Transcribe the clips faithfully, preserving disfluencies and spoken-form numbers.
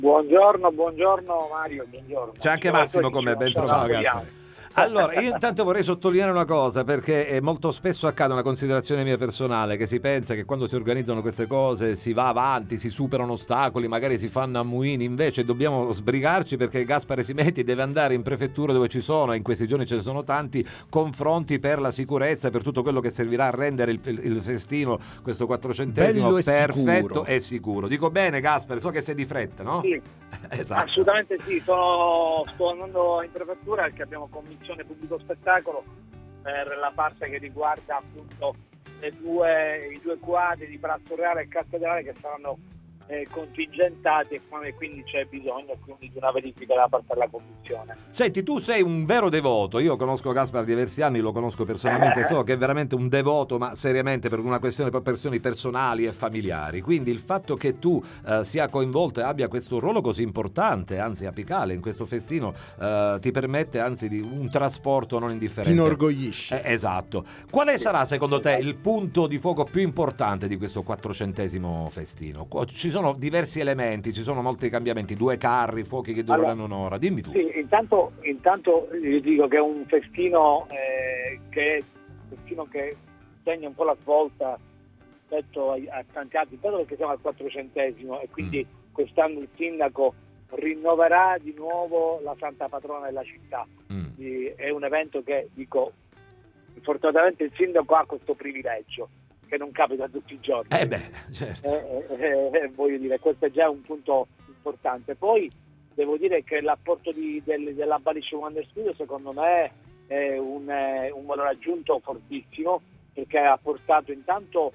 Buongiorno, buongiorno Mario, buongiorno. C'è anche Massimo con me, ben trovato. Gaspare. Allora, io intanto vorrei sottolineare una cosa, perché eh, molto spesso accade una considerazione mia personale, che si pensa che quando si organizzano queste cose si va avanti, si superano ostacoli, magari si fanno ammuini, invece dobbiamo sbrigarci, perché Gaspare Simetti deve andare in prefettura dove ci sono, e in questi giorni ce ne sono tanti, confronti per la sicurezza, per tutto quello che servirà a rendere il, il, il festino, questo quattrocentesimo, bello e perfetto sicuro. e sicuro. Dico bene, Gaspare, so che sei di fretta, no? Sì, Esatto. assolutamente sì, sono, sto andando in prefettura perché abbiamo commissione pubblico spettacolo per la parte che riguarda appunto le due, i due quadri di Palazzo Reale e Cattedrale che saranno eh, contingentati, e quindi c'è bisogno quindi di una verifica da parte della commissione. Senti, tu sei un vero devoto, io conosco Gaspare da diversi anni, lo conosco personalmente, so che è veramente un devoto, ma seriamente per una questione per persone personali e familiari, quindi il fatto che tu eh, sia coinvolto e abbia questo ruolo così importante, anzi apicale in questo festino, eh, ti permette anzi di un trasporto non indifferente. Ti inorgoglisce. Eh, esatto. Quale sarà secondo te il punto di fuoco più importante di questo quattrocentesimo festino? Ci sono diversi elementi, ci sono molti cambiamenti, due carri, fuochi che dureranno Allora, un'ora, dimmi tu. Sì, intanto, intanto io dico che è un festino eh, che è un festino che segna un po' la svolta rispetto ai, a tanti altri, intanto perché siamo al quattrocentesimo e quindi mm. quest'anno il sindaco rinnoverà di nuovo la santa patrona della città. Mm. È un evento che, dico, fortunatamente il sindaco ha questo privilegio che non capita tutti i giorni. Eh beh, certo. Eh, eh, eh, voglio dire, questo è già un punto importante. Poi devo dire che l'apporto di, del, della Balich Wonder Studio secondo me è un, è un valore aggiunto fortissimo, perché ha portato intanto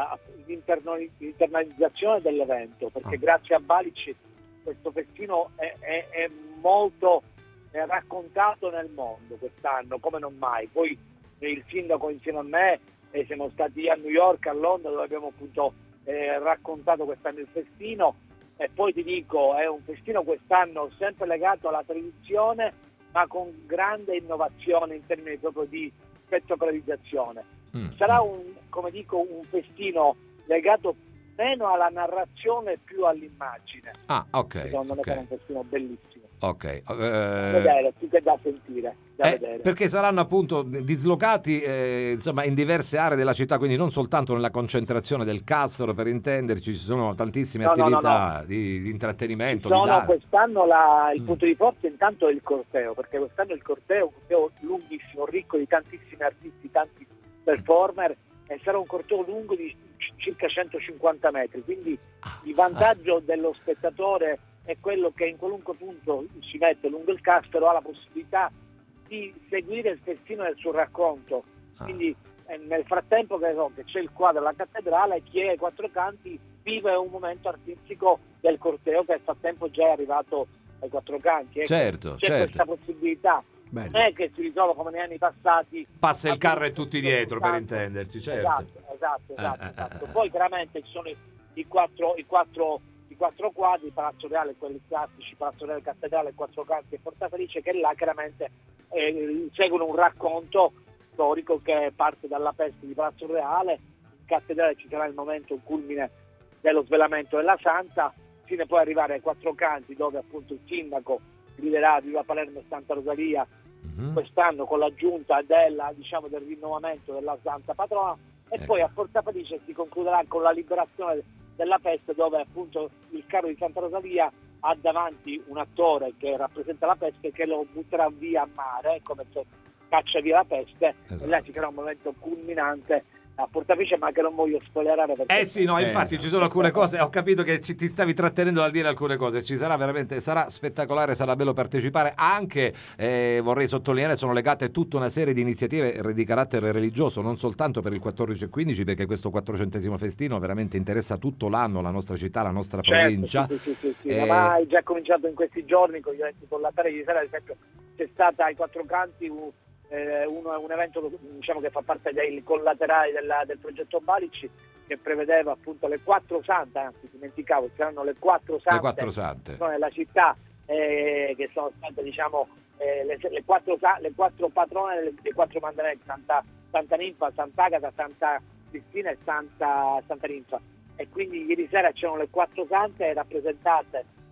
all'internalizzazione dell'evento, perché Ah. grazie a Balich questo festino è, è, è molto è raccontato nel mondo quest'anno come non mai. Poi il sindaco insieme a me e siamo stati a New York, a Londra, dove abbiamo appunto eh, raccontato quest'anno il festino, e poi ti dico è un festino quest'anno sempre legato alla tradizione ma con grande innovazione in termini proprio di spettacolarizzazione. Mm. Sarà un, come dico, un festino legato meno alla narrazione più all'immagine. Ah, ok. Secondo me okay. sarà un festino bellissimo. Ok. Eh, Da vedere, più che da sentire, da eh, vedere. perché saranno appunto dislocati eh, insomma in diverse aree della città, quindi non soltanto nella concentrazione del Castro, per intenderci, ci sono tantissime No, no, attività no, no. Di, di intrattenimento. Sono di dare. quest'anno la, il Mm. punto di forza intanto è il corteo, perché quest'anno il corteo è un corteo lunghissimo, ricco di tantissimi artisti, tanti performer, e sarà un corteo lungo di c- circa centocinquanta metri, quindi il vantaggio dello spettatore è quello che in qualunque punto si mette lungo il Castro ha la possibilità di seguire il festino del suo racconto. Quindi eh, nel frattempo che, so, che c'è il quadro alla cattedrale, chi è ai quattro canti vive un momento artistico del corteo che nel frattempo già è arrivato ai quattro canti. Ecco, Certo, c'è certo. questa possibilità. Bello. Non è che si ritrova come negli anni passati. Passa il carro e tutto tutti dietro, per soltanto. intenderci, certo. Esatto, esatto, esatto, Eh, eh, esatto. eh, eh. Poi chiaramente ci sono i, i quattro i quattro i quattro quadri, Palazzo Reale, quelli classici, Palazzo Reale, Cattedrale, Quattro Canti e Porta Felice, che là chiaramente eh, seguono un racconto storico che parte dalla peste di Palazzo Reale. In Cattedrale ci sarà il momento culmine dello svelamento della Santa, fino a poi arrivare ai Quattro Canti, dove appunto il sindaco griderà Viva Palermo e Santa Rosalia, Mhm. quest'anno con l'aggiunta della, diciamo, del rinnovamento della Santa Patrona, e Ecco. poi a Porta Felice si concluderà con la liberazione della peste, dove appunto il carro di Santa Rosalia ha davanti un attore che rappresenta la peste, che lo butterà via a mare, come se caccia via la peste. Esatto. E là ci sarà un momento culminante a Porta Felice, ma che non voglio spoilerare perché Eh sì, no, Eh, infatti esatto. ci sono alcune cose, ho capito che ci, ti stavi trattenendo dal dire alcune cose, ci sarà veramente, sarà spettacolare, sarà bello partecipare, anche eh, vorrei sottolineare, sono legate tutta una serie di iniziative di carattere religioso, non soltanto per il quattordici e quindici, perché questo quattrocentesimo festino veramente interessa tutto l'anno la nostra città, la nostra Certo, provincia. sì, sì, sì, sì, Eh, ma è già cominciato in questi giorni con gli eventi collatari. Ieri sera ad esempio c'è stata ai Quattro Canti un, eh, uno- un evento, diciamo, che fa parte dei collaterali della- del progetto Balich, che prevedeva appunto le quattro sante, anzi dimenticavo, saranno le quattro sante, le quattro sante. che sono nella città, eh, che sono state, diciamo, eh, le, le, quattro, sa- le quattro patrone dei, dei quattro mandamenti, Santa, Santa Ninfa, Sant'Agata, Santa Cristina e Santa, Santa Ninfa. E quindi ieri sera c'erano le quattro sante rappresentate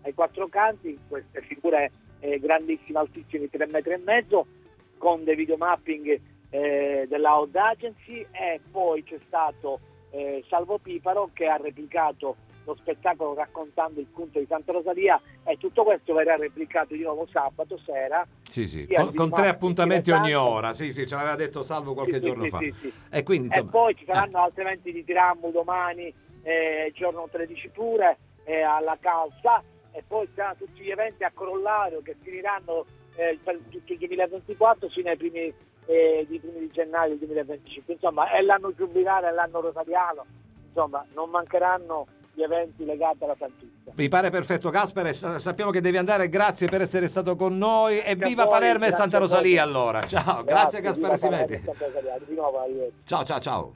ai quattro canti, queste figure eh, grandissime, altissime, di tre metri e mezzo, con dei videomapping eh, della Odd Agency, e poi c'è stato eh, Salvo Piparo che ha replicato lo spettacolo raccontando il culto di Santa Rosalia, e tutto questo verrà replicato di nuovo sabato sera. Sì, sì, con, con tre appuntamenti ogni ora. Sì, sì, ce l'aveva detto Salvo qualche sì, giorno sì, fa. Sì, sì. E, quindi, insomma, e poi ci saranno eh. altri eventi di Tirammu domani, eh, giorno tredici pure, eh, alla Calza, e poi saranno tutti gli eventi a Corollario che finiranno eh, per tutto il duemilaventiquattro fino ai primi, eh, di, primi di gennaio del duemilaventicinque. Insomma, è l'anno giubilare, è l'anno rosariano, insomma, non mancheranno gli eventi legati alla Santuzza. Mi pare perfetto, Gaspare, sappiamo che devi andare, grazie per essere stato con noi, e Grazie viva voi, Palermo e Santa Rosalia allora. Ciao, grazie, grazie Gaspare Simetti. Di nuovo, Ciao, ciao, ciao.